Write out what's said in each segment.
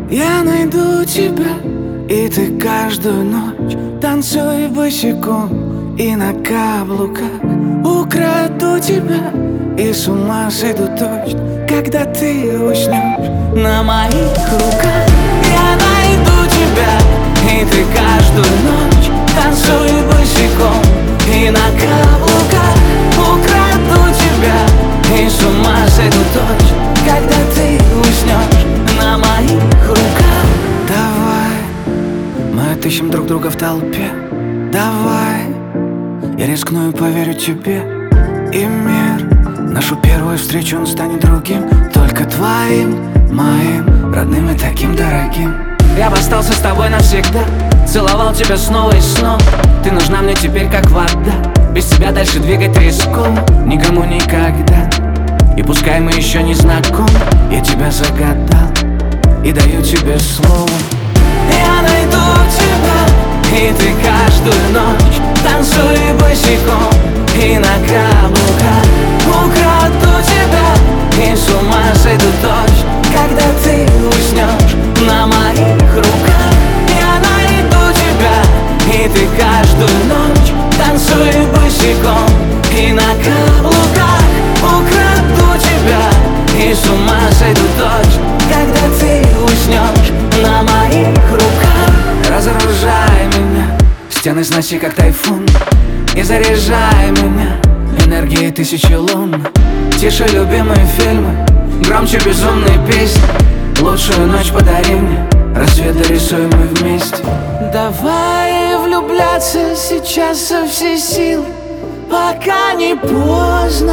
Я найду тебя, и ты каждую ночь танцуй босиком и на каблуках. Украду тебя и с ума сойду точно, когда ты уснешь на моих руках. Я найду тебя, и ты каждую ночь танцуй босиком и на каблуках. Украду тебя и с ума сойду точно, когда ты уснешь на моих руках. Давай, мы отыщем друг друга в толпе. Давай, я рискну и поверю тебе. И мир, нашу первую встречу, он станет другим, только твоим, моим, родным и таким дорогим. Я бы остался с тобой навсегда, целовал тебя снова и снова. Ты нужна мне теперь как вода, без тебя дальше двигать риском никому никогда. И пускай мы еще не знакомы, я тебя загадал и даю тебе слово. Я найду тебя, и ты каждую ночь танцуй босиком и на каблуках. Украду тебя и с ума сойду точно, когда ты уснешь на моих руках. Я найду тебя, и ты каждую ночь танцуй босиком и на каблуках. Украду тебя и с ума сойду точно, когда ты уснешь на моих руках. Разоружай меня, стены сноси как тайфун, и заряжай меня энергией тысячи лун. Тише любимые фильмы, громче безумные песни. Лучшую ночь подари мне, рассвет дорисуем мы вместе. Давай влюбляться сейчас со всей силы, пока не поздно.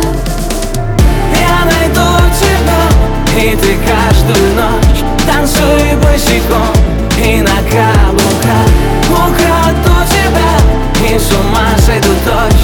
Я найду тебя, и ты каждую ночь танцуй босиком и на каблуках. Украду тебя и с ума сойду точно,